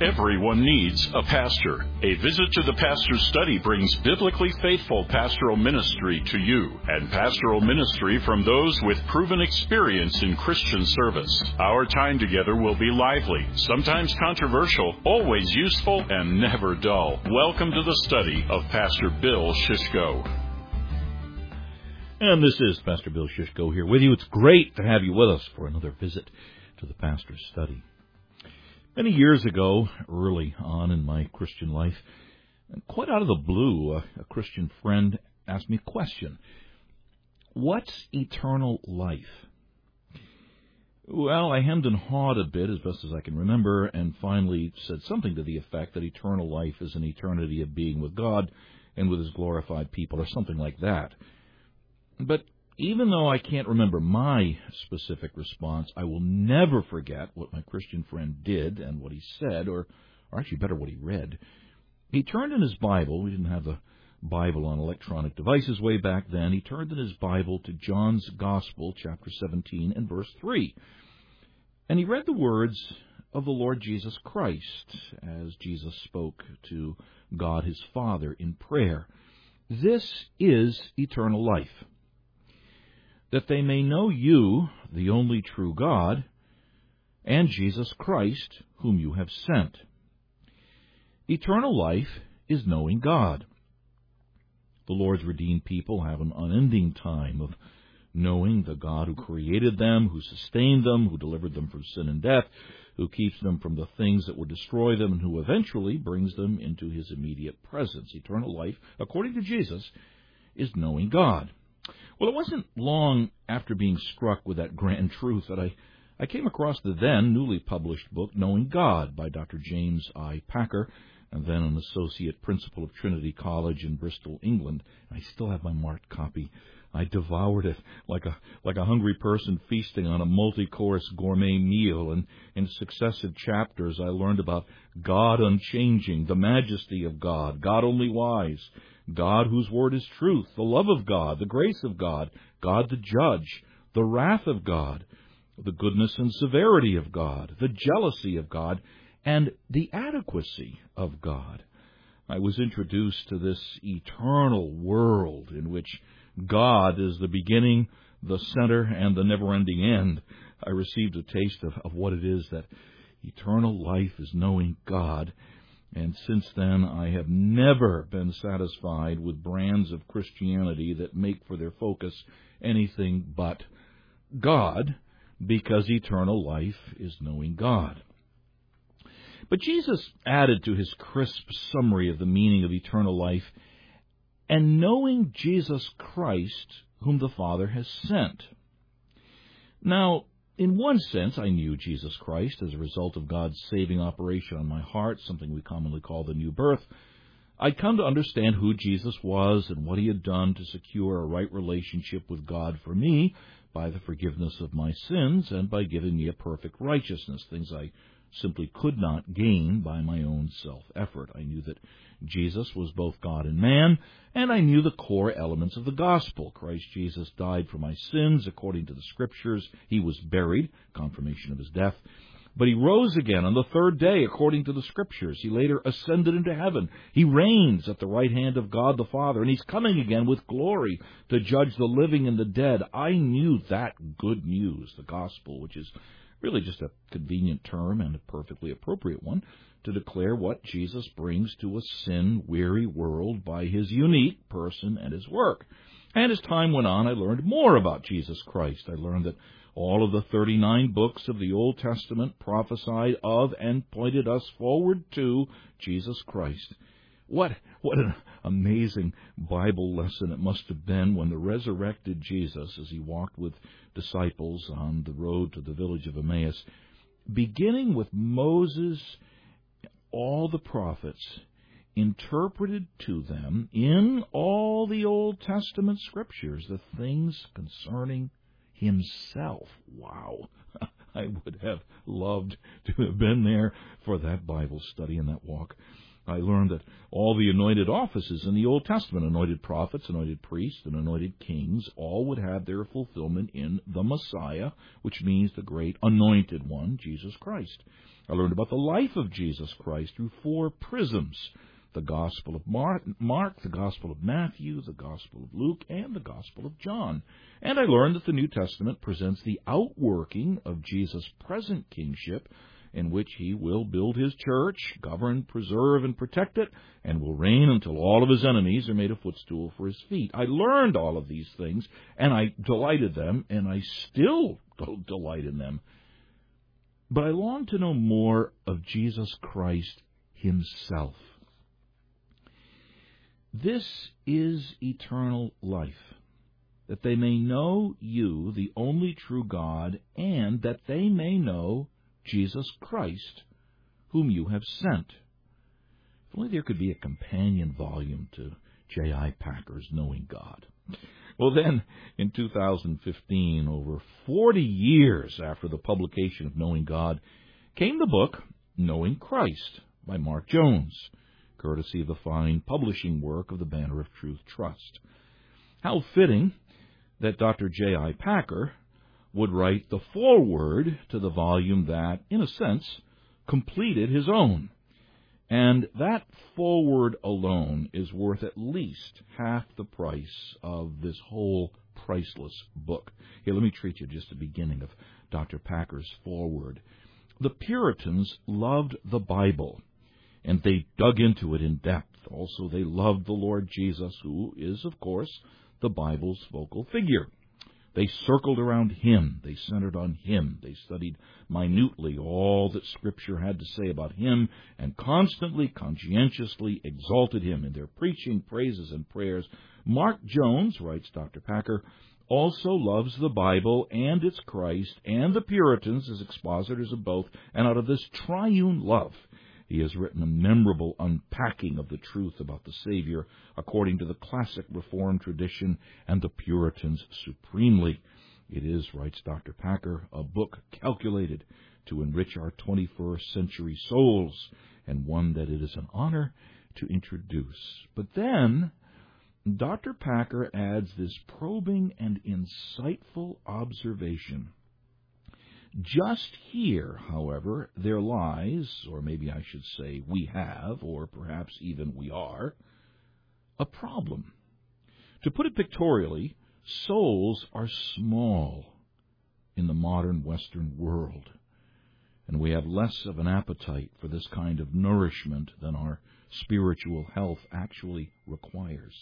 Everyone needs a pastor. A visit to the Pastor's Study brings biblically faithful pastoral ministry to you, and pastoral ministry from those with proven experience in Christian service. Our time together will be lively, sometimes controversial, always useful, and never dull. Welcome to the study of Pastor Bill Shishko. And this is Pastor Bill Shishko here with you. It's great to have you with us for another visit to the Pastor's Study. Many years ago, early on in my Christian life, quite out of the blue, a Christian friend asked me a question. What's eternal life? Well, I hemmed and hawed a bit as best as I can remember, and finally said something to the effect that eternal life is an eternity of being with God and with His glorified people, or something like that. But even though I can't remember my specific response, I will never forget what my Christian friend did and what he said, or actually better, what he read. He turned in his Bible. We didn't have the Bible on electronic devices way back then. He turned in his Bible to John's Gospel, chapter 17, and verse 3. And he read the words of the Lord Jesus Christ as Jesus spoke to God his Father in prayer. This is eternal life, that they may know you, the only true God, and Jesus Christ, whom you have sent. Eternal life is knowing God. The Lord's redeemed people have an unending time of knowing the God who created them, who sustained them, who delivered them from sin and death, who keeps them from the things that would destroy them, and who eventually brings them into His immediate presence. Eternal life, according to Jesus, is knowing God. Well, it wasn't long after being struck with that grand truth that I came across the then newly published book, Knowing God, by Dr. James I. Packer, and then an associate principal of Trinity College in Bristol, England. I still have my marked copy. I devoured it like a hungry person feasting on a multi-course gourmet meal, and in successive chapters I learned about God unchanging, the majesty of God, God only wise, God whose word is truth, the love of God, the grace of God, God the judge, the wrath of God, the goodness and severity of God, the jealousy of God, and the adequacy of God. I was introduced to this eternal world in which God is the beginning, the center, and the never-ending end. I received a taste of what it is that eternal life is knowing God. And since then, I have never been satisfied with brands of Christianity that make for their focus anything but God, because eternal life is knowing God. But Jesus added to his crisp summary of the meaning of eternal life, and knowing Jesus Christ, whom the Father has sent. Now, in one sense, I knew Jesus Christ as a result of God's saving operation on my heart, something we commonly call the new birth. I'd come to understand who Jesus was and what he had done to secure a right relationship with God for me by the forgiveness of my sins and by giving me a perfect righteousness, things I simply could not gain by my own self-effort. I knew that Jesus was both God and man, and I knew the core elements of the gospel. Christ Jesus died for my sins according to the Scriptures. He was buried, confirmation of his death. But he rose again on the third day according to the Scriptures. He later ascended into heaven. He reigns at the right hand of God the Father, and he's coming again with glory to judge the living and the dead. I knew that good news, the gospel, which is really just a convenient term and a perfectly appropriate one to declare what Jesus brings to a sin-weary world by his unique person and his work. And as time went on, I learned more about Jesus Christ. I learned that all of the 39 books of the Old Testament prophesied of and pointed us forward to Jesus Christ. What an amazing Bible lesson it must have been when the resurrected Jesus, as he walked with disciples on the road to the village of Emmaus, beginning with Moses, all the prophets, interpreted to them in all the Old Testament Scriptures the things concerning himself. Wow! I would have loved to have been there for that Bible study and that walk I learned that all the anointed offices in the Old Testament, anointed prophets, anointed priests, and anointed kings, all would have their fulfillment in the Messiah, which means the great anointed one, Jesus Christ. I learned about the life of Jesus Christ through 4 prisms: the Gospel of Mark, the Gospel of Matthew, the Gospel of Luke, and the Gospel of John. And I learned that the New Testament presents the outworking of Jesus' present kingship, in which he will build his church, govern, preserve, and protect it, and will reign until all of his enemies are made a footstool for his feet. I learned all of these things, and I delighted them, and I still delight in them. But I long to know more of Jesus Christ himself. This is eternal life, that they may know you, the only true God, and that they may know Jesus Christ, whom you have sent. If only there could be a companion volume to J.I. Packer's Knowing God. Well, then, in 2015, over 40 years after the publication of Knowing God, came the book Knowing Christ by Mark Jones, courtesy of the fine publishing work of the Banner of Truth Trust. How fitting that Dr. J.I. Packer would write the foreword to the volume that, in a sense, completed his own. And that foreword alone is worth at least half the price of this whole priceless book. Here, let me treat you just the beginning of Dr. Packer's foreword. The Puritans loved the Bible, and they dug into it in depth. Also, they loved the Lord Jesus, who is, of course, the Bible's focal figure. They circled around him. They centered on him. They studied minutely all that Scripture had to say about him and constantly, conscientiously exalted him in their preaching, praises, and prayers. Mark Jones, writes Dr. Packer, also loves the Bible and its Christ and the Puritans as expositors of both, and out of this triune love, he has written a memorable unpacking of the truth about the Savior according to the classic Reformed tradition and the Puritans supremely. It is, writes Dr. Packer, a book calculated to enrich our 21st century souls, and one that it is an honor to introduce. But then Dr. Packer adds this probing and insightful observation. Just here, however, there lies, or maybe I should say we have, or perhaps even we are, a problem. To put it pictorially, souls are small in the modern Western world, and we have less of an appetite for this kind of nourishment than our spiritual health actually requires.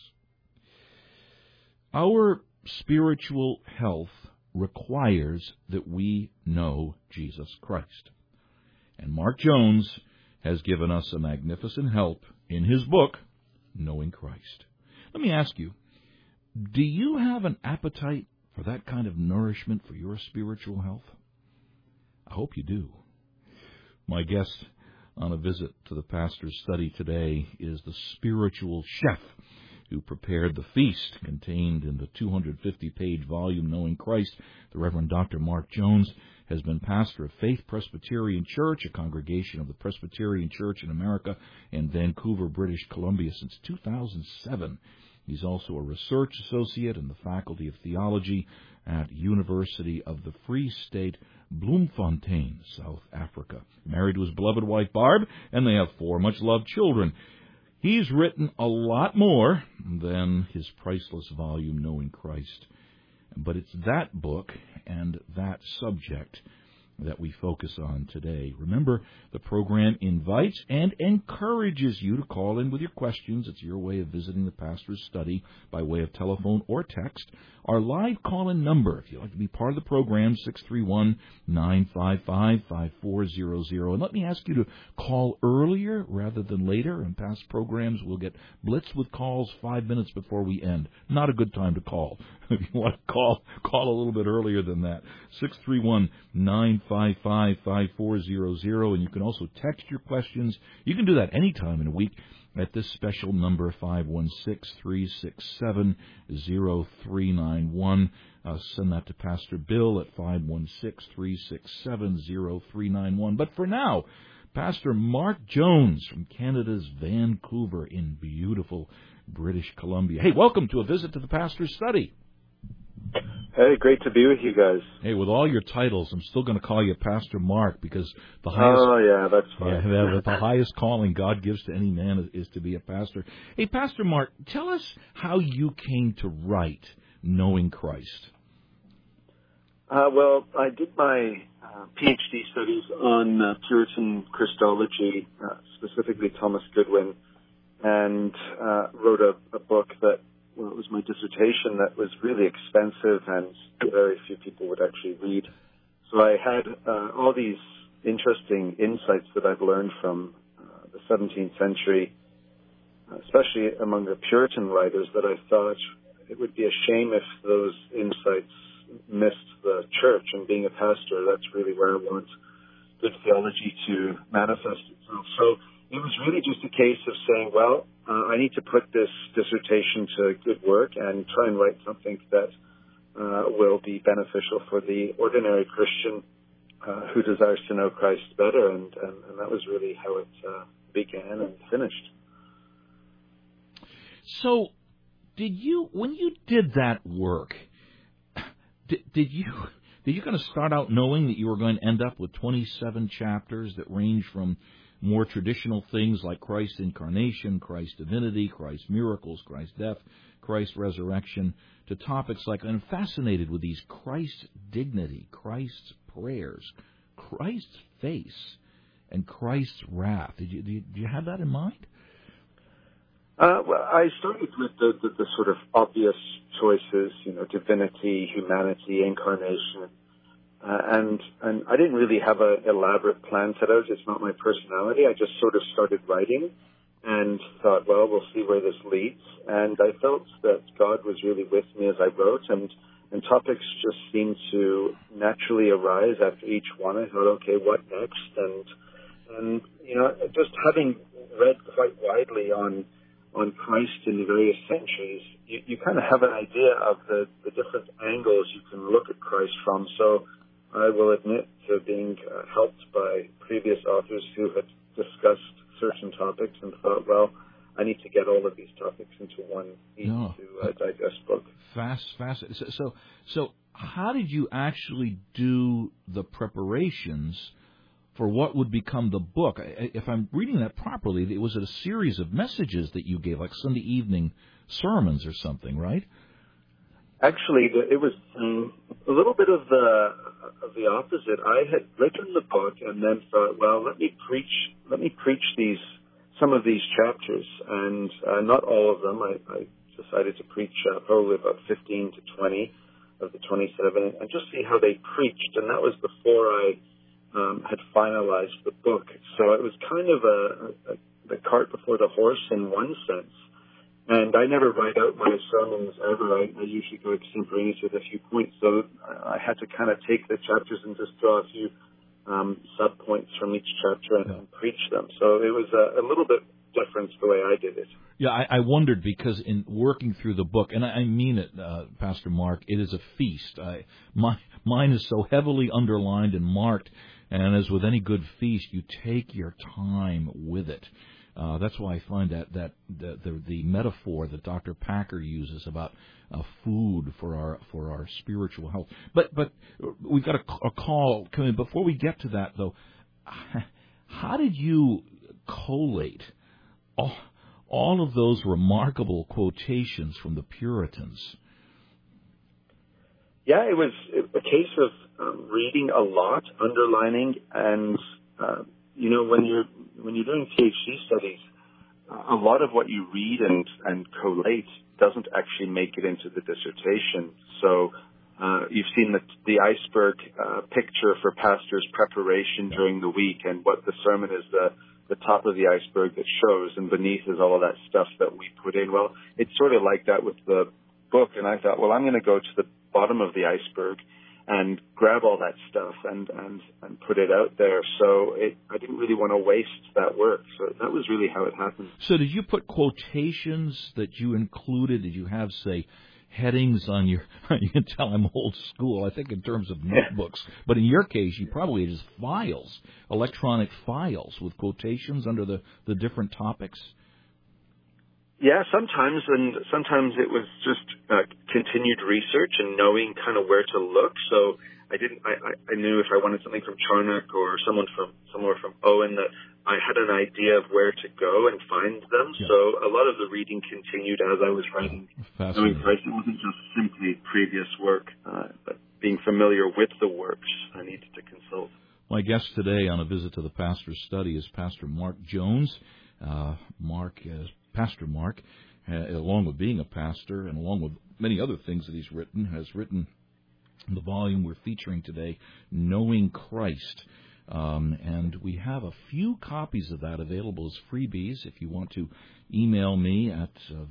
Our spiritual health requires that we know Jesus Christ. And Mark Jones has given us a magnificent help in his book, Knowing Christ. Let me ask you, do you have an appetite for that kind of nourishment for your spiritual health? I hope you do. My guest on a visit to the pastor's study today is the spiritual chef who prepared the feast contained in the 250-page volume Knowing Christ. The Reverend Dr. Mark Jones has been pastor of Faith Presbyterian Church, a congregation of the Presbyterian Church in America in Vancouver, British Columbia, since 2007. He's also a research associate in the Faculty of Theology at University of the Free State, Bloemfontein, South Africa. Married to his beloved wife Barb, and they have 4 much-loved children. He's written a lot more than his priceless volume, Knowing Christ. But it's that book and that subject that we focus on today. Remember, the program invites and encourages you to call in with your questions. It's your way of visiting the pastor's study by way of telephone or text. Our live call-in number, if you'd like to be part of the program, 631-955-5400. And let me ask you to call earlier rather than later. In past programs, we'll get blitzed with calls 5 minutes before we end. Not a good time to call. If you want to call a little bit earlier than that. 631-955-5400. And you can also text your questions. You can do that any time in a week at this special number, 516-367-0391. Send that to Pastor Bill at 516-367-0391. But for now, Pastor Mark Jones from Canada's Vancouver in beautiful British Columbia. Hey, welcome to a visit to the Pastor's Study. Hey, great to be with you guys. Hey, with all your titles, I'm still going to call you Pastor Mark because the highest. Oh, yeah, that's fine. Yeah, the highest calling God gives to any man is to be a pastor. Hey, Pastor Mark, tell us how you came to write Knowing Christ. Well, I did my PhD studies on Puritan Christology, specifically Thomas Goodwin, and wrote a book that, well, it was my dissertation that was really expensive and very few people would actually read. So I had all these interesting insights that I've learned from the 17th century, especially among the Puritan writers, that I thought it would be a shame if those insights missed the church. And being a pastor, that's really where I want good theology to manifest itself. So it was really just a case of saying, well, I need to put this dissertation to good work and try and write something that will be beneficial for the ordinary Christian who desires to know Christ better. And that was really how it began and finished. So when you did that work, did you kind of start out knowing that you were going to end up with 27 chapters that range from more traditional things like Christ's incarnation, Christ's divinity, Christ's miracles, Christ's death, Christ's resurrection, to topics like, I'm fascinated with these Christ's dignity, Christ's prayers, Christ's face, and Christ's wrath. Did you have that in mind? Well, I started with the sort of obvious choices, divinity, humanity, incarnation. And I didn't really have an elaborate plan set out. It's not my personality. I just sort of started writing and thought, well, we'll see where this leads. And I felt that God was really with me as I wrote, and topics just seemed to naturally arise after each one. I thought, okay, what next? And just having read quite widely on Christ in the various centuries, you kind of have an idea of the different angles you can look at Christ from. So I will admit to being helped by previous authors who had discussed certain topics and thought, well, I need to get all of these topics into one easy-to-digest book. Fascinating. So how did you actually do the preparations for what would become the book? If I'm reading that properly, it was a series of messages that you gave, like Sunday evening sermons or something, right? Actually, it was a little bit of the opposite. I had written the book and then thought, well, let me preach some of these chapters, and not all of them. I decided to preach probably about 15 to 20 of the 27, and just see how they preached. And that was before I had finalized the book. So it was kind of the cart before the horse in one sense. And I never write out my sermons ever. I usually go extemporaneous with a few points. So I had to kind of take the chapters and just draw a few sub-points from each chapter and preach them. So it was a little bit different the way I did it. Yeah, I wondered because in working through the book, and I mean it, Pastor Mark, it is a feast. Mine is so heavily underlined and marked, and as with any good feast, you take your time with it. That's why I find that the metaphor that Dr. Packer uses about food for our spiritual health. But we've got a call coming. Before we get to that, though, how did you collate all of those remarkable quotations from the Puritans? Yeah, it was a case of reading a lot, underlining, and when you're doing PhD studies, a lot of what you read and collate doesn't actually make it into the dissertation. So you've seen the iceberg picture for pastors' preparation during the week, and what the sermon is the top of the iceberg that shows, and beneath is all of that stuff that we put in. Well, it's sort of like that with the book, and I thought, well, I'm going to go to the bottom of the iceberg and grab all that stuff and put it out there. So I didn't really want to waste that work. So that was really how it happened. So did you put quotations that you included? Did you have, say, headings on your, you can tell I'm old school, I think, in terms of notebooks. But in your case, you probably just files, electronic files with quotations under the different topics. Yeah, sometimes, and sometimes it was just continued research and knowing kind of where to look. So I knew if I wanted something from Charnock or somewhere from Owen, that I had an idea of where to go and find them. Yeah. So a lot of the reading continued as I was writing. Knowing Christ, it wasn't just simply previous work, but being familiar with the works I needed to consult. My guest today on A Visit to the Pastor's Study is Pastor Mark Jones. Pastor Mark, along with being a pastor and along with many other things that he's written, has written the volume we're featuring today, Knowing Christ. And we have a few copies of that available as freebies. If you want to email me at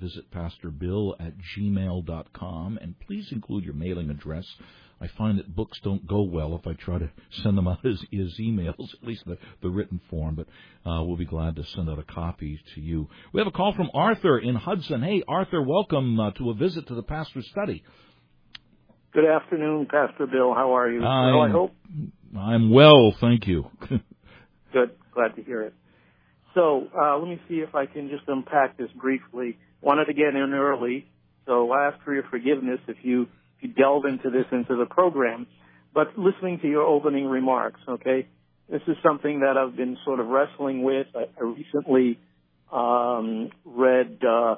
visitpastorbill@gmail.com, and please include your mailing address. I find that books don't go well if I try to send them out as emails, at least the written form, but we'll be glad to send out a copy to you. We have a call from Arthur in Hudson. Hey, Arthur, welcome to A Visit to the Pastor's Study. Good afternoon, Pastor Bill. How are you? Well, I hope. I'm well, thank you. Good. Glad to hear it. So let me see if I can just unpack this briefly. Wanted to get in early, so I'll ask for your forgiveness if you delve into the program. But listening to your opening remarks, okay, this is something that I've been sort of wrestling with. I recently read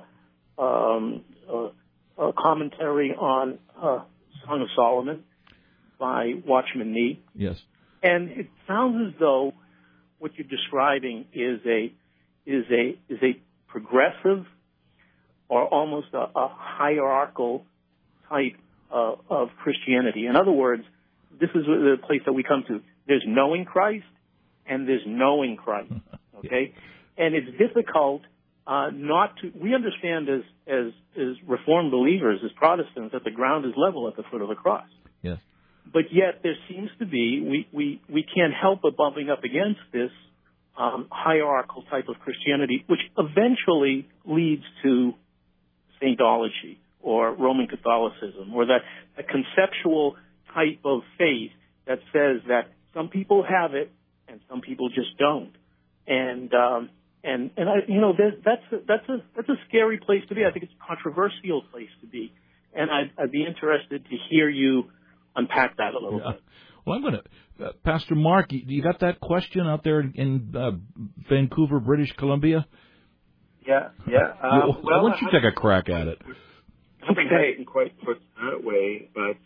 a commentary on Song of Solomon by Watchman Nee. Yes. And it sounds as though what you're describing is a progressive or almost a hierarchical type of Christianity. In other words, this is the place that we come to. There's knowing Christ and there's knowing Christ. Okay? And it's difficult not to. We understand as Reformed believers, as Protestants, that the ground is level at the foot of the cross. Yes. But yet there seems to be, we can't help but bumping up against this hierarchical type of Christianity, which eventually leads to Saintology or Roman Catholicism, or that a conceptual type of faith that says that some people have it and some people just don't. And I, that's a scary place to be. I think it's a controversial place to be. And I'd be interested to hear you unpack that a little bit. Well, I'm going to, Pastor Mark, you got that question out there in Vancouver, British Columbia? Yeah. Why don't you take a crack at it? I think I didn't quite put it that way, but,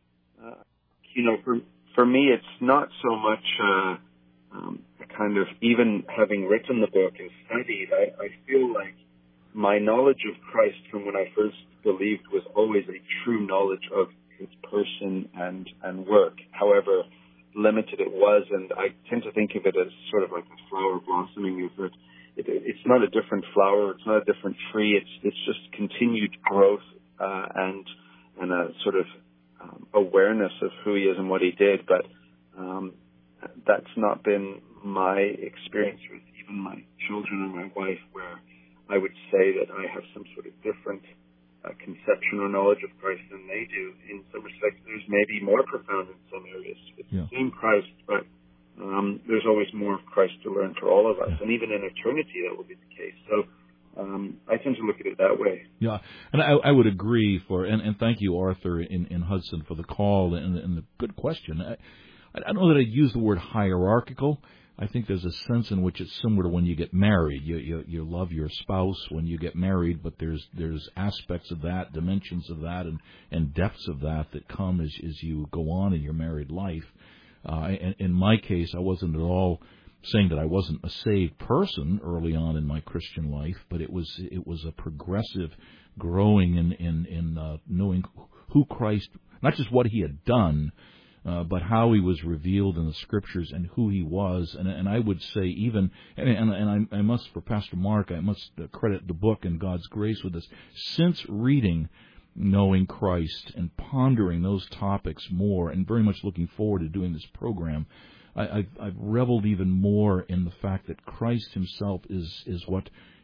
for me, it's not so much kind of, even having written the book and studied, I feel like my knowledge of Christ from when I first believed was always a true knowledge of his person and work, however limited it was. And I tend to think of it as sort of like a flower blossoming. It's not a different flower, it's not a different tree, it's just continued growth and a sort of awareness of who he is and what he did. But that's not been my experience with even my children and my wife, where I would say that I have some sort of different conception or knowledge of Christ than they do. In some respects, there's maybe more profound in some areas. It's the same Christ, but there's always more of Christ to learn for all of us. And even in eternity, that will be the case. So I tend to look at it that way. Yeah, and I would agree and thank you, Arthur, in Hudson, for the call and the good question. I don't know that I'd use the word hierarchical. I think there's a sense in which it's similar to when you get married. You love your spouse when you get married, but there's aspects of that, dimensions of that, and depths of that come as you go on in your married life. In my case, I wasn't at all saying that I wasn't a saved person early on in my Christian life, but it was a progressive growing in knowing who Christ, not just what he had done, but how he was revealed in the Scriptures and who he was. And I would say even, and I must, for Pastor Mark, I must credit the book and God's grace with this. Since reading Knowing Christ and pondering those topics more, and very much looking forward to doing this program, I've reveled even more in the fact that Christ himself is what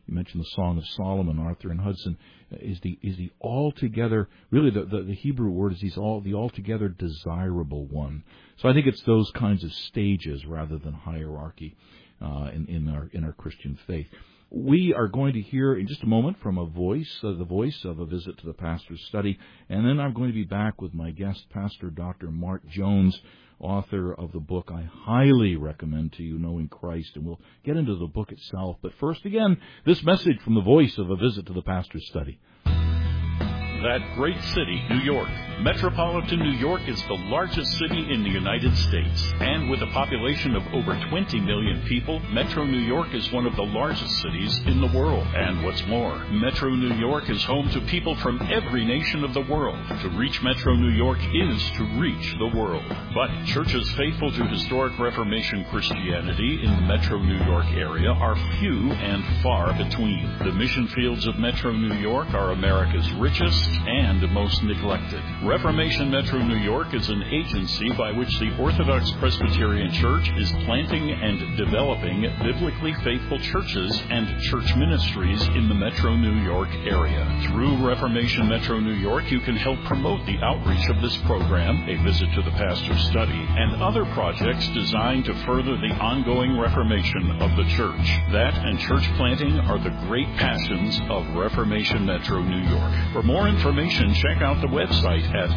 You mentioned the Song of Solomon, Arthur and Hudson. Is the altogether, really the Hebrew word is the altogether desirable one. So I think it's those kinds of stages rather than hierarchy in our Christian faith. We are going to hear in just a moment from the voice of A Visit to the Pastor's Study, and then I'm going to be back with my guest, Pastor Dr. Mark Jones, author of the book I highly recommend to you, Knowing Christ, and we'll get into the book itself. But first, again, this message from the voice of A Visit to the Pastor's Study. That great city, New York. Metropolitan New York is the largest city in the United States. And with a population of over 20 million people, Metro New York is one of the largest cities in the world. And what's more, Metro New York is home to people from every nation of the world. To reach Metro New York is to reach the world. But churches faithful to historic Reformation Christianity in the Metro New York area are few and far between. The mission fields of Metro New York are America's richest and most neglected. Reformation Metro New York is an agency by which the Orthodox Presbyterian Church is planting and developing biblically faithful churches and church ministries in the Metro New York area. Through Reformation Metro New York, you can help promote the outreach of this program, A Visit to the Pastor's Study, and other projects designed to further the ongoing reformation of the church. That and church planting are the great passions of Reformation Metro New York. For more information, check out the website at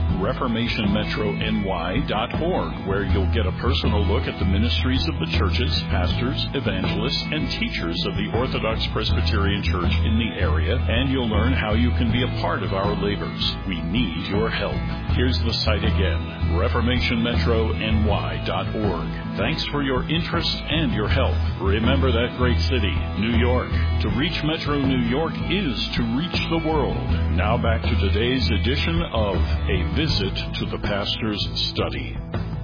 reformationmetrony.org, where you'll get a personal look at the ministries of the churches, pastors, evangelists, and teachers of the Orthodox Presbyterian Church in the area, and you'll learn how you can be a part of our labors. We need your help. Here's the site again, reformationmetrony.org. Thanks for your interest and your help. Remember that great city, New York. To reach Metro New York is to reach the world. Now back to today's edition of A Visit to the Pastor's Study.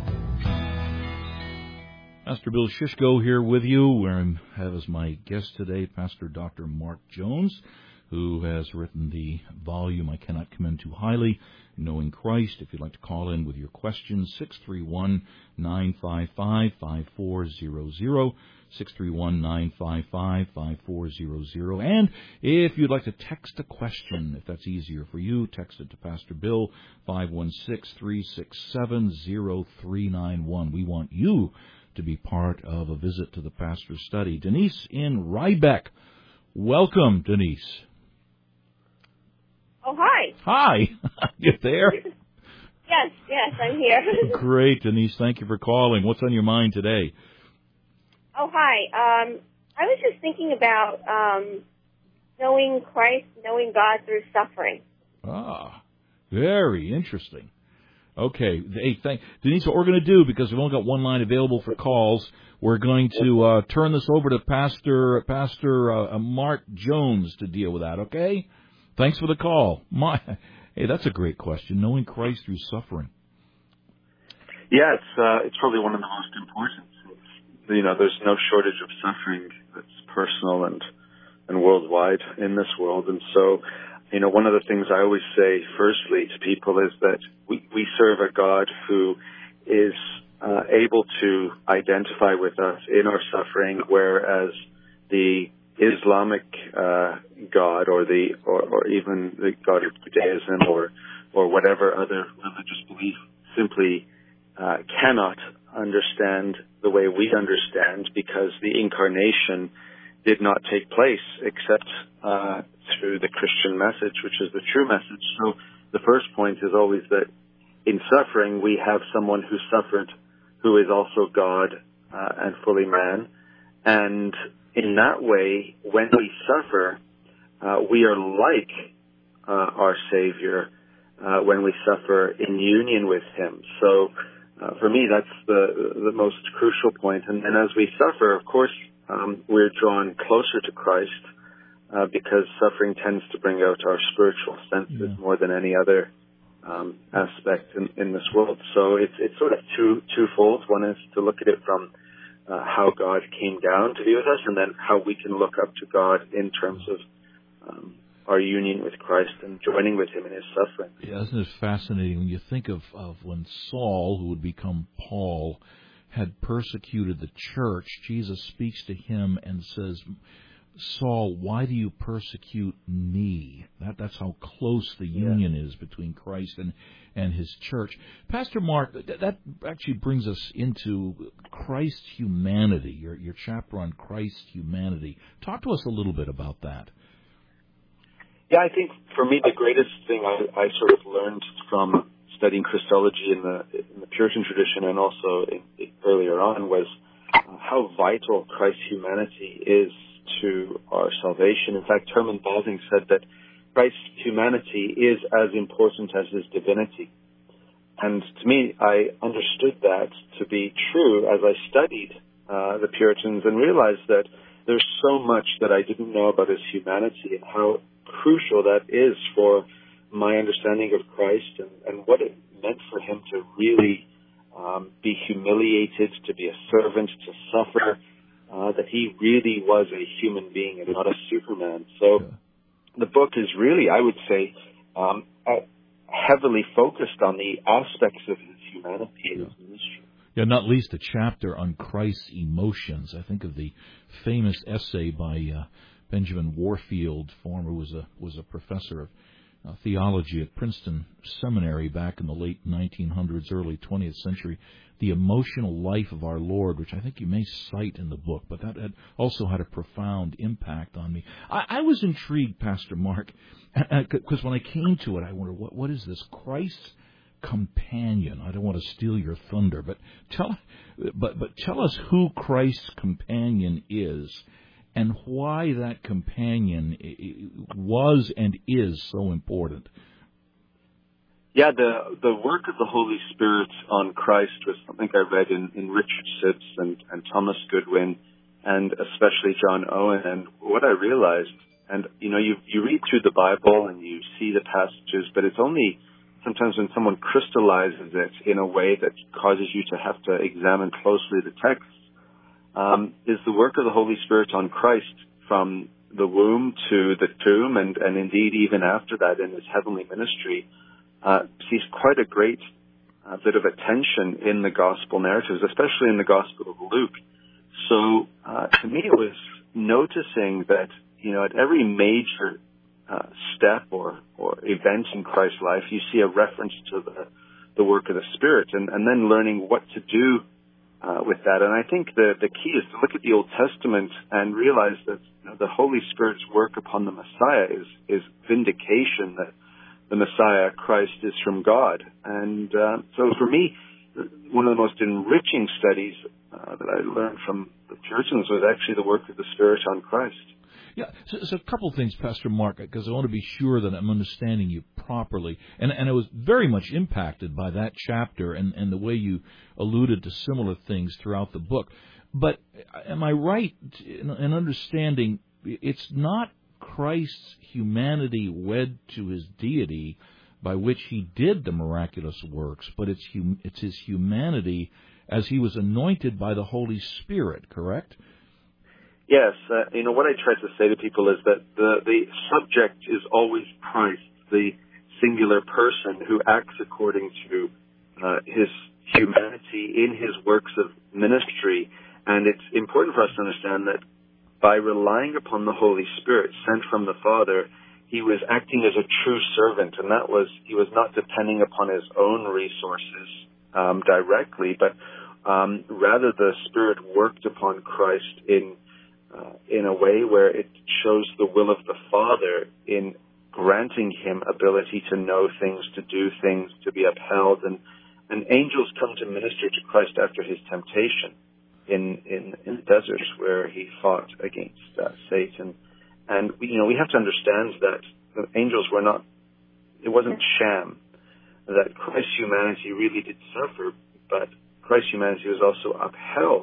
Pastor Bill Shishko here with you, where I have as my guest today Pastor Dr. Mark Jones, who has written the volume I cannot commend too highly, Knowing Christ. If you'd like to call in with your questions, 631-955-5400, 631-955-5400. And if you'd like to text a question, if that's easier for you, text it to Pastor Bill, 516-367-0391. We want you to be part of A Visit to the Pastor's Study. Denise in Ryebeck. Welcome, Denise. Oh, hi. Hi. You there? Yes, I'm here. Great, Denise. Thank you for calling. What's on your mind today? Oh, hi. I was just thinking about knowing Christ, knowing God through suffering. Ah, very interesting. Okay. Hey, Denise, what we're going to do, because we've only got one line available for calls, we're going to turn this over to Pastor Mark Jones to deal with that, okay? Thanks for the call. Hey, that's a great question, knowing Christ through suffering. Yeah, it's probably one of the most important. There's no shortage of suffering that's personal and worldwide in this world. And so, one of the things I always say firstly to people is that we serve a God who is able to identify with us in our suffering, whereas the Islamic God or even the God of Judaism or whatever other religious belief simply cannot understand the way we understand, because the incarnation did not take place except through the Christian message, which is the true message. So the first point is always that in suffering we have someone who suffered, who is also God and fully man. And in that way, when we suffer, we are like our Savior when we suffer in union with Him. So for me, that's the most crucial point. And as we suffer, of course, we're drawn closer to Christ because suffering tends to bring out our spiritual senses more than any other aspect in this world. So it's sort of twofold. One is to look at it from how God came down to be with us, and then how we can look up to God in terms of our union with Christ and joining with Him in His suffering. Yeah, isn't it fascinating when you think of when Saul, who would become Paul, had persecuted the church? Jesus speaks to him and says, Saul, why do you persecute me? That's how close the union is between Christ and his church. Pastor Mark, that actually brings us into Christ's humanity, your chapter on Christ's humanity. Talk to us a little bit about that. Yeah, I think for me the greatest thing I sort of learned from studying Christology in the Puritan tradition and also earlier on was how vital Christ's humanity is to our salvation. In fact, Herman Balding said that Christ's humanity is as important as his divinity. And to me, I understood that to be true as I studied the Puritans and realized that there's so much that I didn't know about his humanity and how crucial that is for my understanding of Christ and what it meant for him to really be humiliated, to be a servant, to suffer, that he really was a human being and not a Superman. So the book is really, I would say, heavily focused on the aspects of his humanity and his ministry. Yeah, not least a chapter on Christ's emotions. I think of the famous essay by Benjamin Warfield, former was a professor of theology at Princeton Seminary back in the late 1900s, early 20th century, The Emotional Life of Our Lord, which I think you may cite in the book, but that had also had a profound impact on me. I was intrigued, Pastor Mark, because when I came to it, I wondered, what is this? Christ's companion. I don't want to steal your thunder, but tell us who Christ's companion is and why that companion was and is so important. Yeah, the work of the Holy Spirit on Christ was something I read in Richard Sibbes and Thomas Goodwin, and especially John Owen. And what I realized, and you read through the Bible and you see the passages, but it's only sometimes when someone crystallizes it in a way that causes you to have to examine closely the text, is the work of the Holy Spirit on Christ from the womb to the tomb, and indeed even after that in his heavenly ministry, sees quite a great bit of attention in the gospel narratives, especially in the Gospel of Luke. So to me it was noticing that, at every major step or event in Christ's life, you see a reference to the work of the Spirit, and then learning what to do with that. And I think the key is to look at the Old Testament and realize that the Holy Spirit's work upon the Messiah is vindication that the Messiah, Christ, is from God. And so for me, one of the most enriching studies that I learned from the Puritans was actually the work of the Spirit on Christ. Yeah, so a couple of things, Pastor Mark, because I want to be sure that I'm understanding you properly. And I was very much impacted by that chapter and the way you alluded to similar things throughout the book. But am I right in understanding it's not Christ's humanity wed to his deity by which he did the miraculous works, but it's his humanity as he was anointed by the Holy Spirit, correct? Yes, what I try to say to people is that the subject is always Christ, the singular person who acts according to his humanity in his works of ministry. And it's important for us to understand that by relying upon the Holy Spirit sent from the Father, he was acting as a true servant, and that was, he was not depending upon his own resources directly, but rather the Spirit worked upon Christ in a way where it shows the will of the Father in granting him ability to know things, to do things, to be upheld. And angels come to minister to Christ after his temptation in the desert where he fought against Satan. And, we have to understand that the angels were not, it wasn't sham, that Christ's humanity really did suffer, but Christ's humanity was also upheld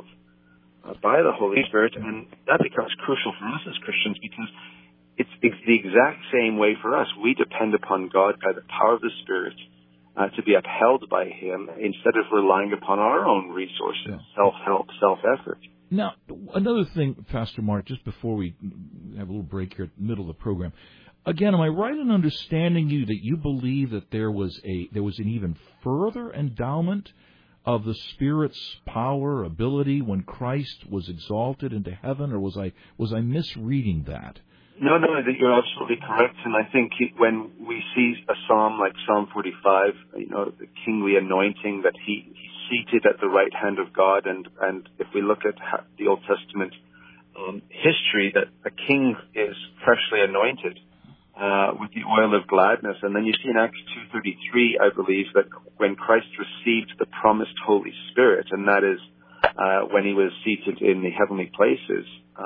by the Holy Spirit, and that becomes crucial for us as Christians because it's the exact same way for us. We depend upon God by the power of the Spirit to be upheld by him instead of relying upon our own resources, self-help, self-effort. Now, another thing, Pastor Mark, just before we have a little break here at the middle of the program, again, am I right in understanding you that you believe that there was an even further endowment of the Spirit's power, ability when Christ was exalted into heaven, or was I misreading that? No, I think you're absolutely correct. And I think when we see a psalm like Psalm 45, the kingly anointing, that he's seated at the right hand of God. And if we look at the Old Testament history, that a king is freshly anointed with the oil of gladness. And then you see in Acts 2:33, I believe, that when Christ received the promised Holy Spirit, and that is when he was seated in the heavenly places,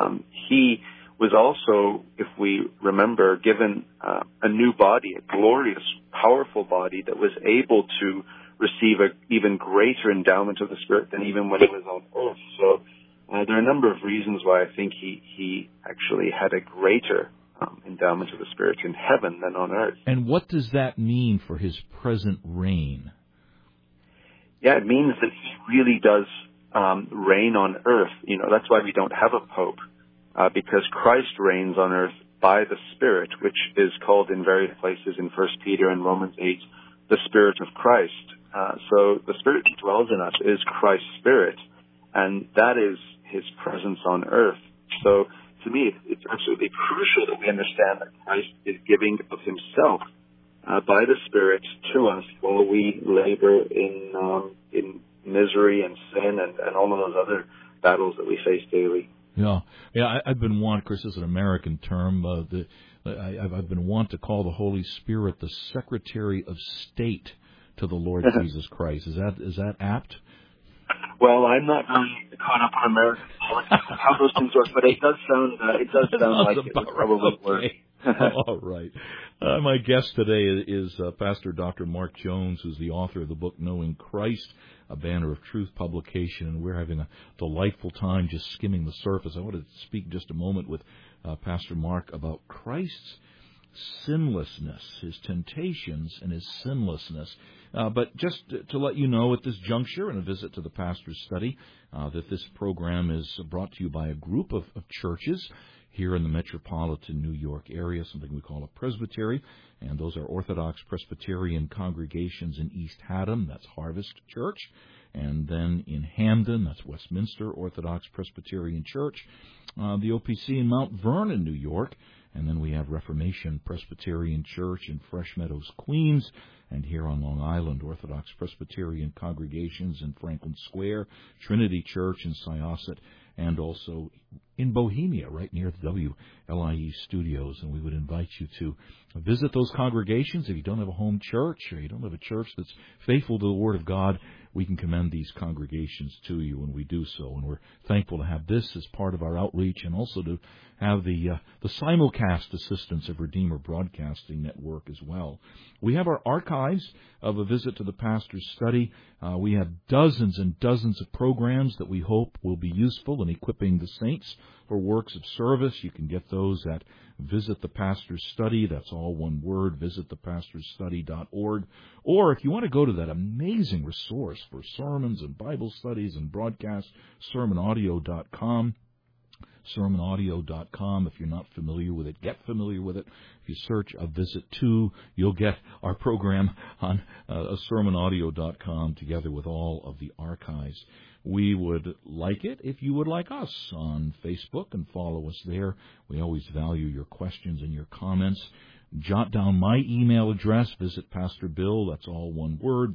he was also, if we remember, given a new body, a glorious, powerful body that was able to receive an even greater endowment of the Spirit than even when he was on earth. So there are a number of reasons why I think he actually had a greater endowment of the Spirit in heaven than on earth. And what does that mean for his present reign? Yeah, it means that he really does reign on earth. That's why we don't have a pope. Because Christ reigns on earth by the Spirit, which is called in various places in 1 Peter and Romans 8, the Spirit of Christ. So the Spirit that dwells in us is Christ's Spirit, and that is his presence on earth. So to me, it's absolutely crucial that we understand that Christ is giving of himself by the Spirit to us while we labor in misery and sin and all of those other battles that we face daily. Yeah. I've been wont, Chris, is an American term. I've been wont to call the Holy Spirit the Secretary of State to the Lord Jesus Christ. Is that apt? Well, I'm not really caught up on American politics and how those things work, but it does sound like it would probably work. All right. My guest today is Pastor Dr. Mark Jones, who's the author of the book Knowing Christ, a Banner of Truth publication, and we're having a delightful time just skimming the surface. I want to speak just a moment with Pastor Mark about Christ's sinlessness, his temptations and his sinlessness. But just to let you know at this juncture, in a visit to the pastor's study, that this program is brought to you by a group of churches here in the metropolitan New York area, something we call a presbytery, and those are Orthodox Presbyterian congregations in East Haddam, that's Harvest Church, and then in Hamden, that's Westminster Orthodox Presbyterian Church, the OPC in Mount Vernon, New York, and then we have Reformation Presbyterian Church in Fresh Meadows, Queens, and here on Long Island, Orthodox Presbyterian congregations in Franklin Square, Trinity Church in Syosset, and also in Bohemia, right near the WLIE studios. And we would invite you to visit those congregations. If you don't have a home church or you don't have a church that's faithful to the Word of God, we can commend these congregations to you, and we do so. And we're thankful to have this as part of our outreach, and also to have the simulcast assistance of Redeemer Broadcasting Network as well. We have our archives of a visit to the pastor's study. We have dozens and dozens of programs that we hope will be useful in equipping the saints for works of service. You can get those at Visit the Pastor's Study. That's all one word, visitthepastorsstudy.org. Or if you want to go to that amazing resource for sermons and Bible studies and broadcasts, sermonaudio.com. sermonaudio.com. If you're not familiar with it, get familiar with it. If you search A Visit To, you'll get our program on sermonaudio.com together with all of the archives. We would like it if you would like us on Facebook and follow us there. We always value your questions and your comments. Jot down my email address, Visit Pastor Bill, that's all one word,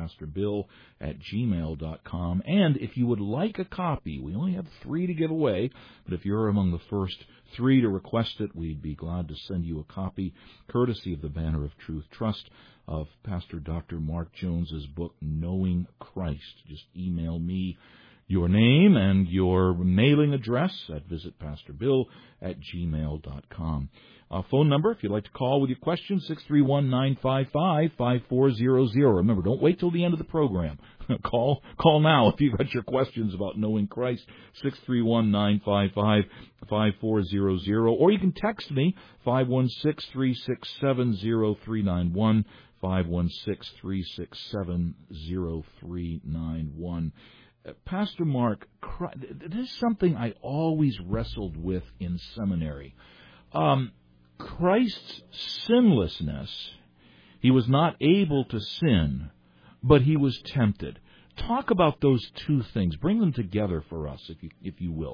visitpastorbill@gmail.com. And if you would like a copy, we only have 3 to give away, but if you're among the first 3 to request it, we'd be glad to send you a copy, courtesy of the Banner of Truth Trust, of Pastor Dr. Mark Jones's book, Knowing Christ. Just email me your name and your mailing address at visitpastorbill@gmail.com. Phone number, if you'd like to call with your questions, 631-955-5400. Remember, don't wait till the end of the program. Call now if you've got your questions about knowing Christ, 631-955-5400. Or you can text me, 516-367-0391, 516-367-0391. Pastor Mark, this is something I always wrestled with in seminary. Christ's sinlessness, he was not able to sin, but he was tempted. Talk about those two things. Bring them together for us, if you will.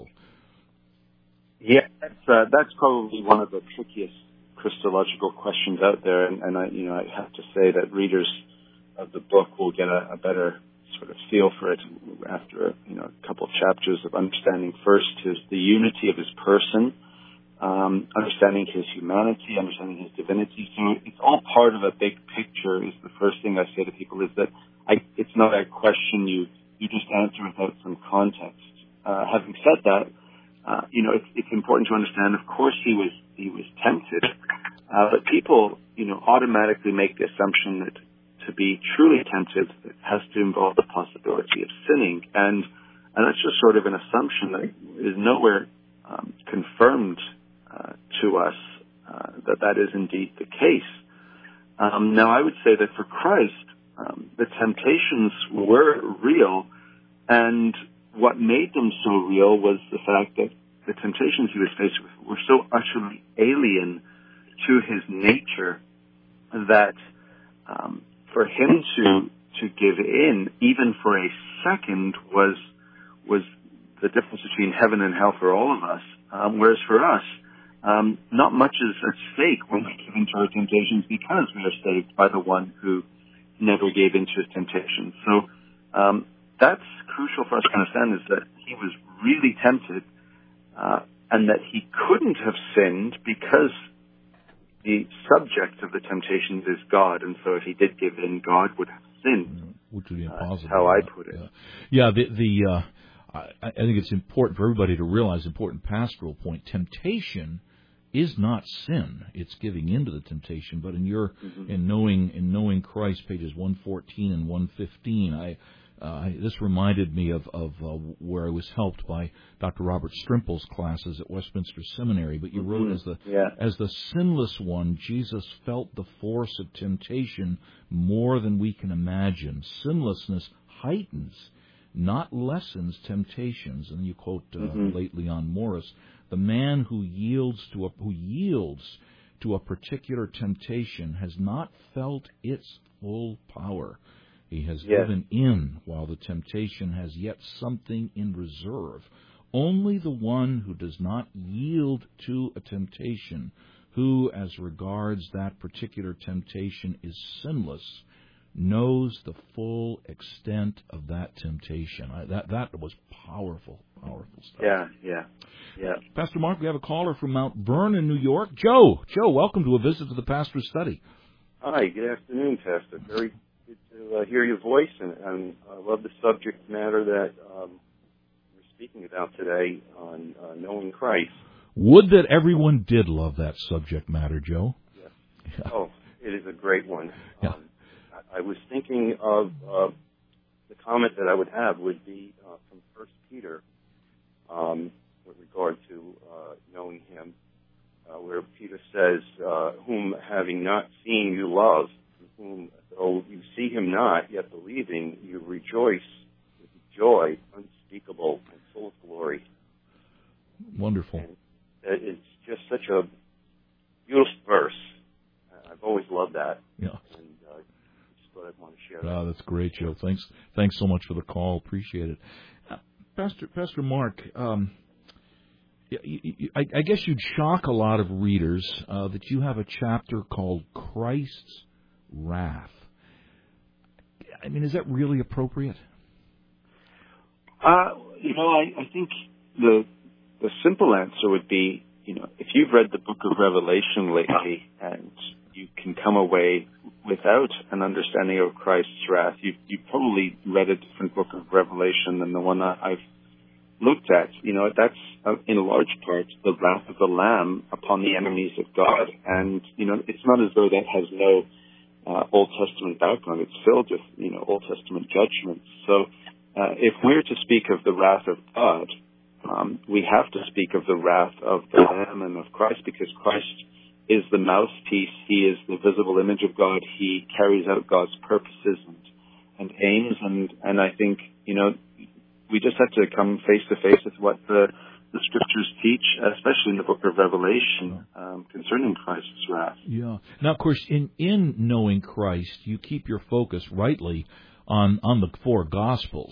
Yeah, that's probably one of the trickiest Christological questions out there, and I have to say that readers of the book will get a better sort of feel for it after a couple of chapters of understanding first the unity of his person, understanding his humanity, understanding his divinity. So it's all part of a big picture. Is the first thing I say to people is that it's not a question you just answer without some context. Having said that, it's important to understand. Of course, he was tempted, but people automatically make the assumption that to be truly tempted, it has to involve the possibility of sinning, and that's just sort of an assumption that is nowhere confirmed to us that is indeed the case. Now, I would say that for Christ, the temptations were real, and what made them so real was the fact that the temptations he was faced with were so utterly alien to his nature that for him to give in, even for a second, was the difference between heaven and hell for all of us. Whereas for us, not much is at stake when we give into our temptations, because we are saved by the one who never gave into his temptations. So that's crucial for us to understand, is that he was really tempted, and that he couldn't have sinned because the subject of the temptations is God, and so if he did give in, God would have sinned. Which would be impossible. That's how I put it. Yeah, I think it's important for everybody to realize, important pastoral point, temptation is not sin. It's giving into the temptation. But in knowing Christ, pages 114 and 115, this reminded me of where I was helped by Dr. Robert Strimple's classes at Westminster Seminary. But you wrote, as the sinless one, Jesus felt the force of temptation more than we can imagine. Sinlessness heightens, not lessens, temptations. And you quote late Leon Morris, the man who yields to a particular temptation has not felt its full power. He has given in while the temptation has yet something in reserve. Only the one who does not yield to a temptation, who, as regards that particular temptation, is sinless, knows the full extent of that temptation. That was powerful stuff. Yeah. Pastor Mark, we have a caller from Mount Vernon, New York. Joe, welcome to a visit to the Pastor's Study. Hi, good afternoon, Pastor. Very good to hear your voice, and I love the subject matter that we're speaking about today on knowing Christ. Would that everyone did love that subject matter, Joe. Yes. Yeah. Oh, it is a great one. Yeah. I was thinking of the comment that I would have would be from 1 Peter with regard to knowing him, where Peter says, whom having not seen you love, whom though you see him not, yet believing, you rejoice with joy unspeakable and full of glory. Wonderful. And it's just such a beautiful verse. I've always loved that. Yeah. And just thought I'd want to share that. Oh, that's great, Joe. Thanks so much for the call. Appreciate it. Pastor Mark, I guess you'd shock a lot of readers that you have a chapter called Christ's Wrath. I mean, is that really appropriate? I think the simple answer would be, if you've read the book of Revelation lately and you can come away without an understanding of Christ's wrath, you've probably read a different book of Revelation than the one I've looked at. That's in large part the wrath of the Lamb upon the enemies of God. And, it's not as though that has no Old Testament background. It's filled with, Old Testament judgments. So if we're to speak of the wrath of God, we have to speak of the wrath of the Lamb and of Christ, because Christ is the mouthpiece. He is the visible image of God. He carries out God's purposes and aims. And I think, we just have to come face to face with what the Scriptures teach, especially in the book of Revelation, concerning Christ's wrath. Yeah. Now, of course, in knowing Christ, you keep your focus rightly on the four Gospels,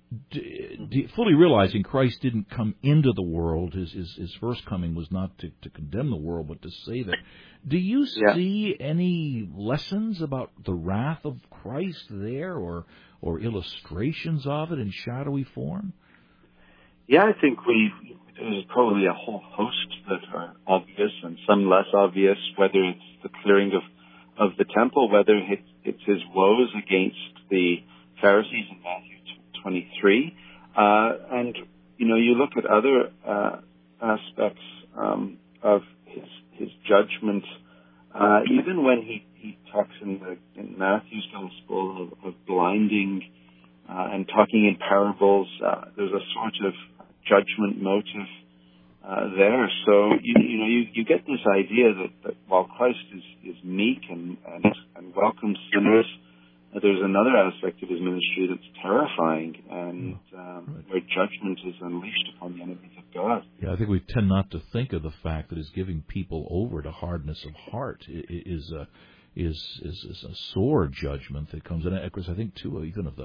fully realizing Christ didn't come into the world, his first coming was not to condemn the world, but to save it. Do you see any lessons about the wrath of Christ there, or illustrations of it in shadowy form? Yeah, I think there's probably a whole host that are obvious and some less obvious, whether it's the clearing of the temple, whether it's his woes against the Pharisees in Matthew 23. And, you look at other aspects of his judgment, even when he talks in Matthew's Gospel of blinding and talking in parables, there's a sort of judgment motive there. So, you get this idea that while Christ is meek and welcomes sinners, there's another aspect of his ministry that's terrifying, and where judgment is unleashed upon the enemies of God. Yeah, I think we tend not to think of the fact that his giving people over to hardness of heart is a sore judgment that comes in. Of course, I think too, even of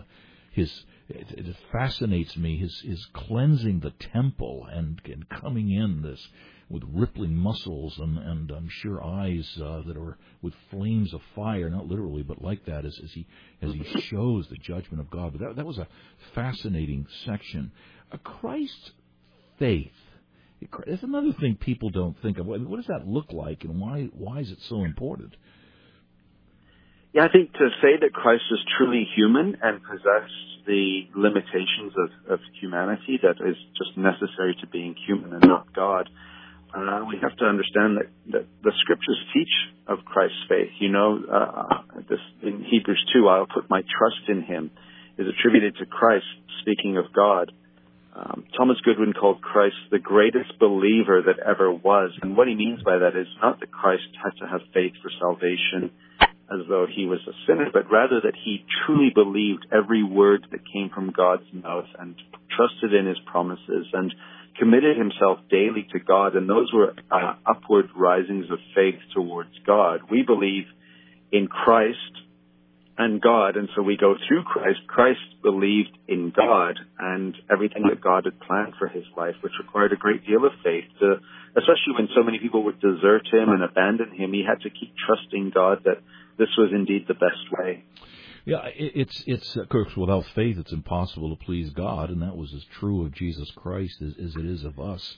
it fascinates me his cleansing the temple and coming in this with rippling muscles and I'm sure eyes that are with flames of fire, not literally, but like that, as he shows the judgment of God. But that was a fascinating section. Christ's faith. It's another thing people don't think of. What does that look like, and why is it so important? Yeah, I think to say that Christ is truly human and possessed the limitations of humanity that is just necessary to being human and not God, we have to understand that the Scriptures teach of Christ's faith. This in Hebrews 2, I'll put my trust in him, is attributed to Christ, speaking of God. Thomas Goodwin called Christ the greatest believer that ever was. And what he means by that is not that Christ had to have faith for salvation as though he was a sinner, but rather that he truly believed every word that came from God's mouth and trusted in his promises and committed himself daily to God. And those were upward risings of faith towards God. We believe in Christ and God, and so we go through Christ. Christ believed in God and everything that God had planned for his life, which required a great deal of faith, especially when so many people would desert him and abandon him. He had to keep trusting God that this was indeed the best way. Yeah, it's of course, without faith it's impossible to please God, and that was as true of Jesus Christ as it is of us.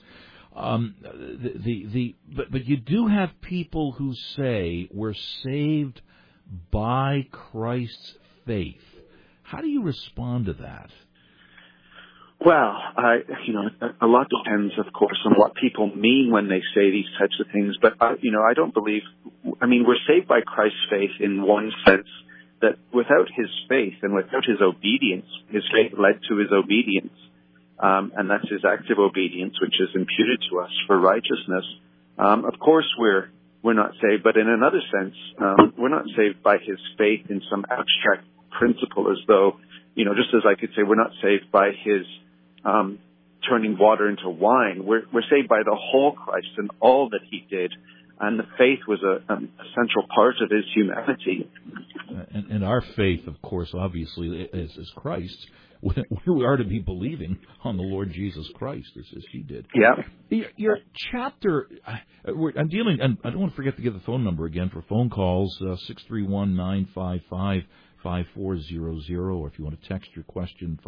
But you do have people who say we're saved by Christ's faith. How do you respond to that? Well, a lot depends, of course, on what people mean when they say these types of things. But I don't believe. We're saved by Christ's faith in one sense, that without his faith and without his obedience, his faith led to his obedience, and that's his active obedience, which is imputed to us for righteousness. Of course, we're not saved, but in another sense, we're not saved by his faith in some abstract principle, as though, just as I could say, we're not saved by his turning water into wine. We're saved by the whole Christ and all that he did. And the faith was a central part of his humanity. And our faith, of course, obviously, is Christ. We are to be believing on the Lord Jesus Christ, as he did. Yeah. Your chapter, I'm dealing, and I don't want to forget to give the phone number again for phone calls, 631-955-5400, or if you want to text your question,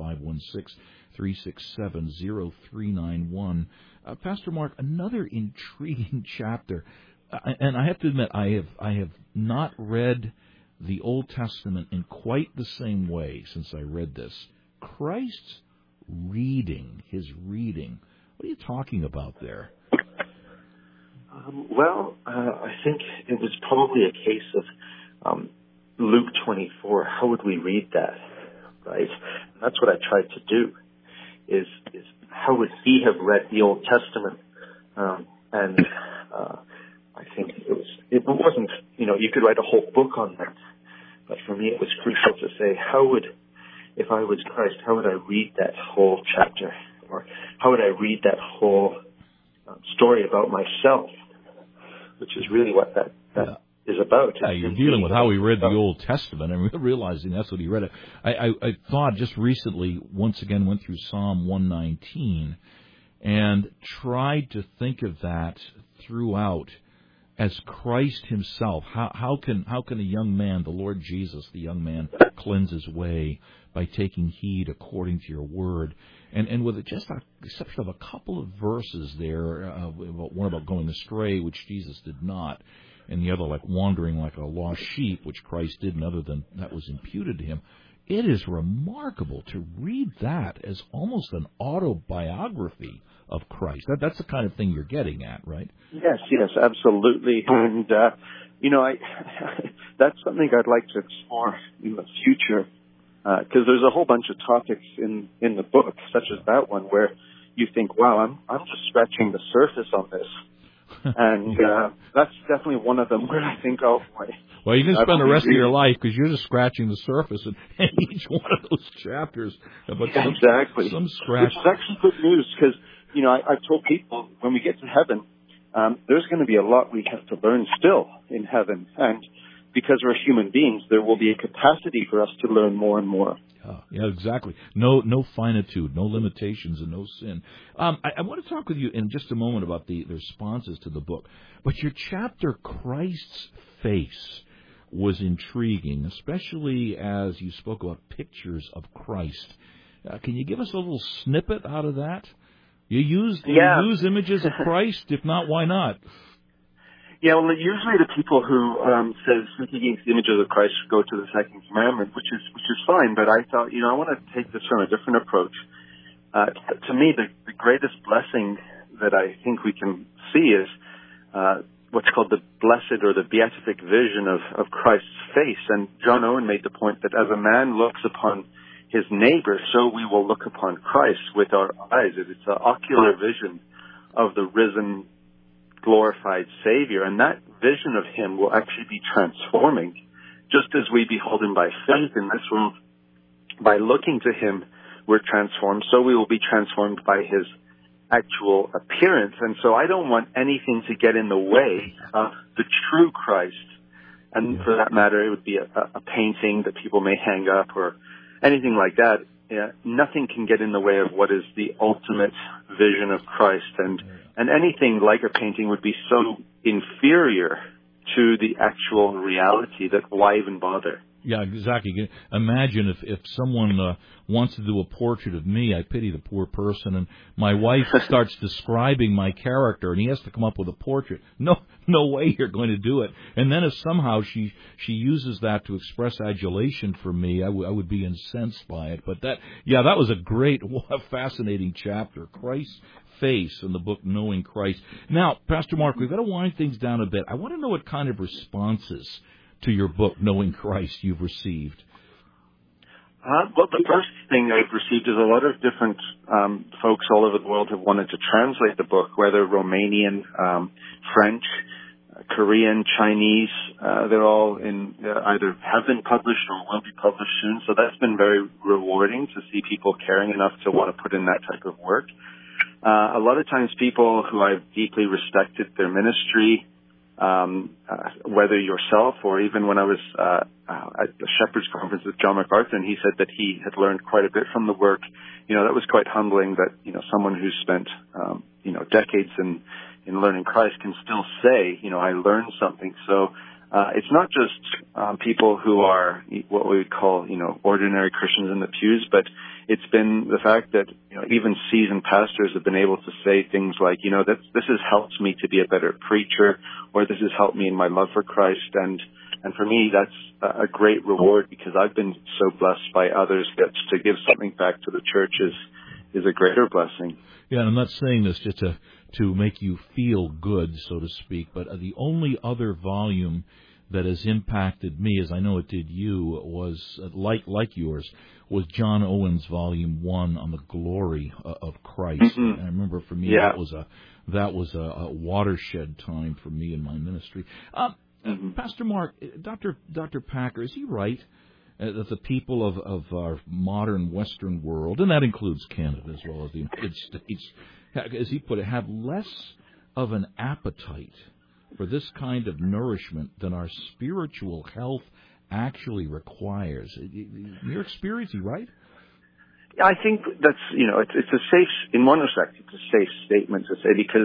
516-367-0391. Pastor Mark, another intriguing chapter. And I have to admit, I have not read the Old Testament in quite the same way since I read this. Christ's reading, his reading. What are you talking about there? I think it was probably a case of Luke 24. How would we read that, right? And that's what I tried to do. Is how would he have read the Old Testament? I think it wasn't, you could write a whole book on that. But for me, it was crucial to say, if I was Christ, how would I read that whole chapter? Or how would I read that whole story about myself? Which is really what that is about. Yeah, you're dealing with how he read the Old Testament and realizing that's what he read. I thought just recently, once again, went through Psalm 119 and tried to think of that throughout as Christ himself. How can a young man, the Lord Jesus, the young man, cleanse his way by taking heed according to your word? And with just the exception of a couple of verses there, one about going astray, which Jesus did not, and the other like wandering like a lost sheep, which Christ didn't, other than that was imputed to him. It is remarkable to read that as almost an autobiography of Christ. That's the kind of thing you're getting at, right? Yes, absolutely. And, that's something I'd like to explore in the future, because there's a whole bunch of topics in the book, such as that one, where you think, wow, I'm just scratching the surface on this. And that's definitely one of them where I think, oh, boy. Well, you can spend the rest of your life because you're just scratching the surface in each one of those chapters. But exactly. Some scratch. Which is actually good news because, I've told people when we get to heaven, there's going to be a lot we have to learn still in heaven. And because we're human beings, there will be a capacity for us to learn more and more. Yeah, exactly. No finitude, no limitations, and no sin. I want to talk with you in just a moment about the responses to the book. But your chapter, Christ's Face, was intriguing, especially as you spoke about pictures of Christ. Can you give us a little snippet out of that? You use images of Christ? If not, why not? Yeah, well, usually the people who says speaking against the images of Christ go to the second commandment, which is fine. But I thought, I want to take this from a different approach. To me, the greatest blessing that I think we can see is what's called the blessed or the beatific vision of Christ's face. And John Owen made the point that as a man looks upon his neighbor, so we will look upon Christ with our eyes. It's an ocular vision of the risen, glorified Savior, and that vision of him will actually be transforming. Just as we behold him by faith in this world, by looking to him, we're transformed, so we will be transformed by his actual appearance. And so I don't want anything to get in the way of the true Christ. And for that matter, it would be a painting that people may hang up or anything like that. Nothing can get in the way of what is the ultimate vision of Christ. And anything like a painting would be so inferior to the actual reality that why even bother? Yeah, exactly. Imagine if someone wants to do a portrait of me, I pity the poor person, and my wife starts describing my character, and he has to come up with a portrait. No way you're going to do it. And then if somehow she uses that to express adulation for me, I would be incensed by it. But that was a great, fascinating chapter. Christ's Face in the book Knowing Christ. Now, Pastor Mark, we've got to wind things down a bit. I want to know what kind of responses to your book, Knowing Christ, you've received. Well, the first thing I've received is a lot of different folks all over the world have wanted to translate the book, whether Romanian, French, Korean, Chinese. They're all either have been published or will be published soon. So that's been very rewarding to see people caring enough to want to put in that type of work. A lot of times people who I've deeply respected their ministry, whether yourself or even when I was at the Shepherd's Conference with John MacArthur, and he said that he had learned quite a bit from the work. That was quite humbling that, someone who's spent, decades in learning Christ can still say, I learned something. So it's not just people who are what we would call, ordinary Christians in the pews, but it's been the fact that, even seasoned pastors have been able to say things like, this has helped me to be a better preacher, or this has helped me in my love for Christ. And for me, that's a great reward because I've been so blessed by others that to give something back to the church is a greater blessing. Yeah, and I'm not saying this just to make you feel good, so to speak, but the only other volume that has impacted me, as I know it did you, was like yours, was John Owen's Volume 1 on the glory of Christ. Mm-hmm. And I remember for me that was a watershed time for me in my ministry. Pastor Mark, Dr. Packer, is he right that the people of our modern Western world, and that includes Canada as well as the United States, as he put it, have less of an appetite for this kind of nourishment than our spiritual health actually requires. Your experience, right? I think that's, it's a safe, in one respect, it's a safe statement to say because,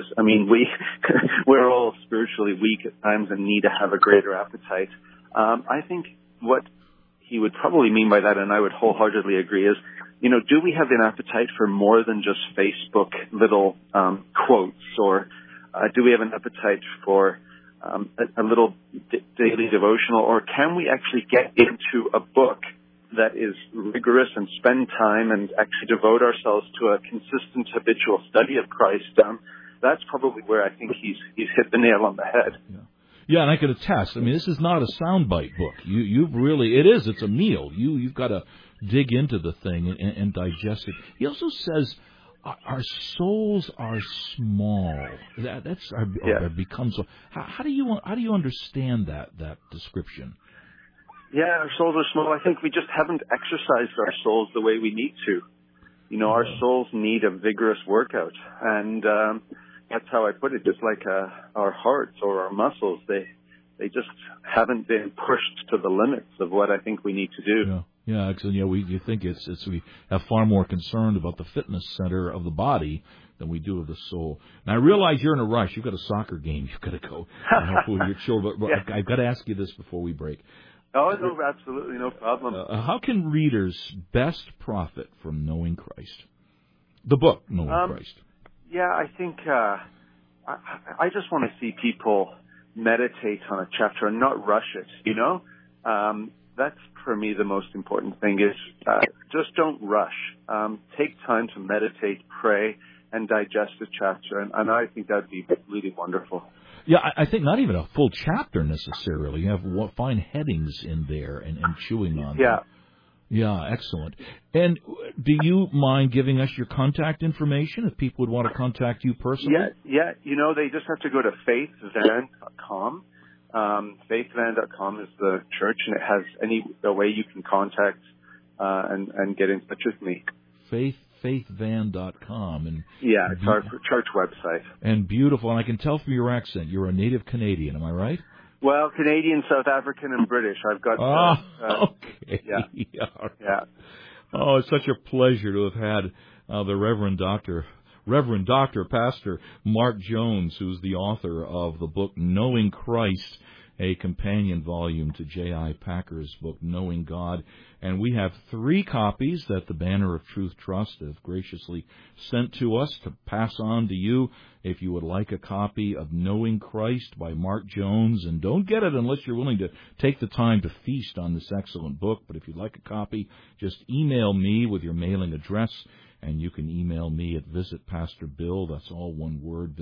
we're all spiritually weak at times and need to have a greater appetite. I think what he would probably mean by that, and I would wholeheartedly agree, is, do we have an appetite for more than just Facebook little quotes, or do we have an appetite for a little daily devotional, or can we actually get into a book that is rigorous and spend time and actually devote ourselves to a consistent habitual study of Christ? That's probably where I think he's hit the nail on the head. Yeah, and I could attest. This is not a soundbite book. It's a meal. You've got to dig into the thing and digest it. He also says our souls are small. Becomes. How do you understand that description? Yeah, our souls are small. I think we just haven't exercised our souls the way we need to. Our souls need a vigorous workout, and that's how I put it. Just like our hearts or our muscles, they just haven't been pushed to the limits of what I think we need to do. Yeah, actually, you think we have far more concern about the fitness center of the body than we do of the soul. Now, I realize you're in a rush. You've got a soccer game you've got to go with your children. But yeah. I've got to ask you this before we break. Oh, no, absolutely, no problem. How can readers best profit from knowing Christ? The book, Knowing Christ. Yeah, I think I just want to see people meditate on a chapter and not rush it, That's, for me, the most important thing is just don't rush. Take time to meditate, pray, and digest a chapter, and I think that would be really wonderful. Yeah, I think not even a full chapter necessarily. You have fine headings in there and chewing on them. Yeah, excellent. And do you mind giving us your contact information if people would want to contact you personally? Yeah. They just have to go to faithvan.com. Faithvan.com is the church, and it has a way you can contact and get in touch with me. Faithvan.com. And yeah, it's our church website. And beautiful. And I can tell from your accent, you're a native Canadian. Am I right? Well, Canadian, South African, and British. I've got... okay. Yeah. Oh, it's such a pleasure to have had the Reverend Dr. Pastor Mark Jones, who's the author of the book Knowing Christ, a companion volume to J.I. Packer's book Knowing God. And we have 3 copies that the Banner of Truth Trust have graciously sent to us to pass on to you if you would like a copy of Knowing Christ by Mark Jones. And don't get it unless you're willing to take the time to feast on this excellent book. But if you'd like a copy, just email me with your mailing address. And you can email me at visitpastorbill, that's all one word,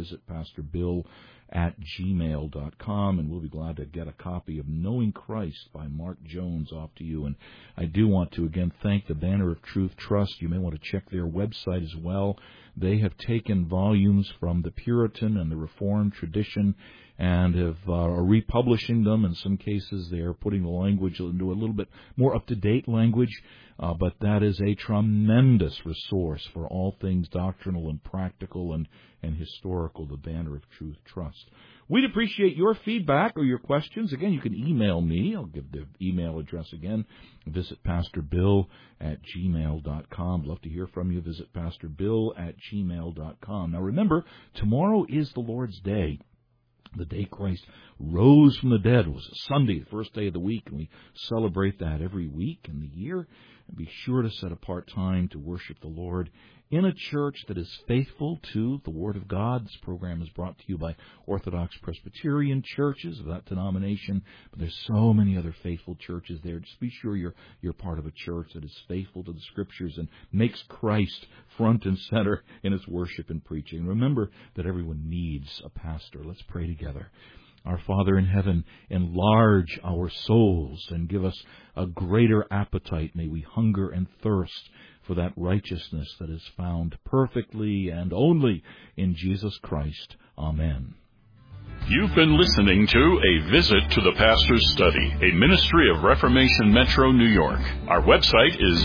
visitpastorbill@gmail.com, and we'll be glad to get a copy of Knowing Christ by Mark Jones off to you. And I do want to again thank the Banner of Truth Trust. You may want to check their website as well. They have taken volumes from the Puritan and the Reformed tradition and are republishing them. In some cases, they are putting the language into a little bit more up-to-date language, but that is a tremendous resource for all things doctrinal and practical and historical, the Banner of Truth Trust. We'd appreciate your feedback or your questions. Again, you can email me. I'll give the email address again. Visit pastorbill@gmail.com. Love to hear from you. Visit pastorbill@gmail.com. Now remember, tomorrow is the Lord's Day. The day Christ rose from the dead was a Sunday, the first day of the week, and we celebrate that every week in the year. And be sure to set apart time to worship the Lord in a church that is faithful to the Word of God. This program is brought to you by Orthodox Presbyterian churches of that denomination, but there's so many other faithful churches there. Just be sure you're part of a church that is faithful to the Scriptures and makes Christ front and center in its worship and preaching. Remember that everyone needs a pastor. Let's pray together. Our Father in heaven, enlarge our souls and give us a greater appetite. May we hunger and thirst for that righteousness that is found perfectly and only in Jesus Christ. Amen. You've been listening to A Visit to the Pastor's Study, a ministry of Reformation Metro New York. Our website is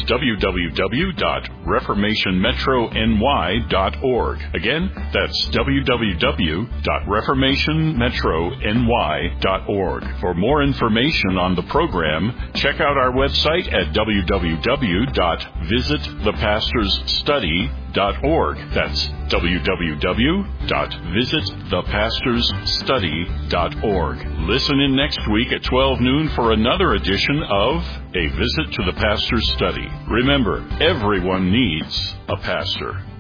www.reformationmetrony.org. Again, that's www.reformationmetrony.org. For more information on the program, check out our website at www.visitthepastorsstudy.org. That's www.visitthepastorsstudy.org. Listen in next week at 12 noon for another edition of A Visit to the Pastor's Study. Remember, everyone needs a pastor.